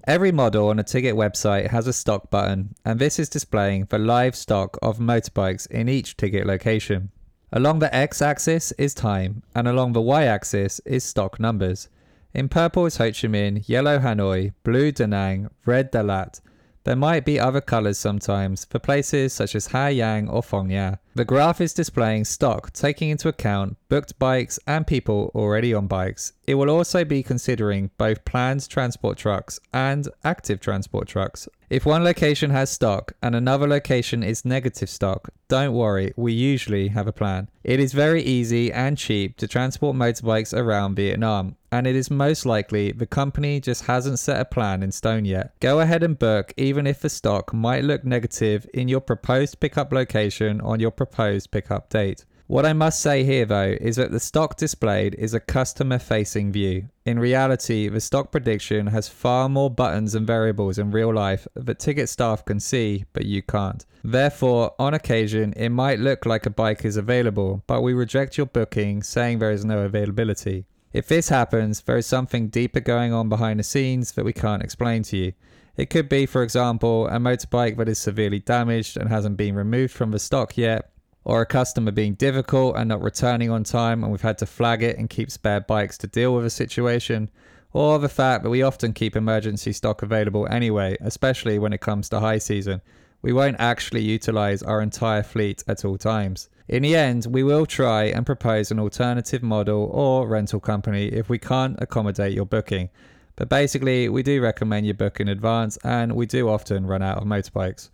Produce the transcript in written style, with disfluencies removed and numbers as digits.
Every model on a Ticket website has a stock button, and this is displaying the live stock of motorbikes in each Ticket location. Along the x-axis is time, and along the y-axis is stock numbers. In purple is Ho Chi Minh, yellow Hanoi, blue Da Nang, red Dalat. There might be other colours sometimes for places such as Ha Giang or Phong Nha. The graph is displaying stock, taking into account booked bikes and people already on bikes. It will also be considering both planned transport trucks and active transport trucks. If one location has stock and another location is negative stock, don't worry, we usually have a plan. It is very easy and cheap to transport motorbikes around Vietnam, and it is most likely the company just hasn't set a plan in stone yet. Go ahead and book even if the stock might look negative in your proposed pickup location on your proposed pickup date. What I must say here though is that the stock displayed is a customer facing view. In reality, the stock prediction has far more buttons and variables in real life that Ticket staff can see, but you can't. Therefore, on occasion, it might look like a bike is available, but we reject your booking saying there is no availability. If this happens, there is something deeper going on behind the scenes that we can't explain to you. It could be, for example, a motorbike that is severely damaged and hasn't been removed from the stock yet, or a customer being difficult and not returning on time and we've had to flag it and keep spare bikes to deal with a situation, or the fact that we often keep emergency stock available anyway, especially when it comes to high season. We won't actually utilize our entire fleet at all times. In the end, we will try and propose an alternative model or rental company if we can't accommodate your booking. But basically, we do recommend you book in advance, and we do often run out of motorbikes.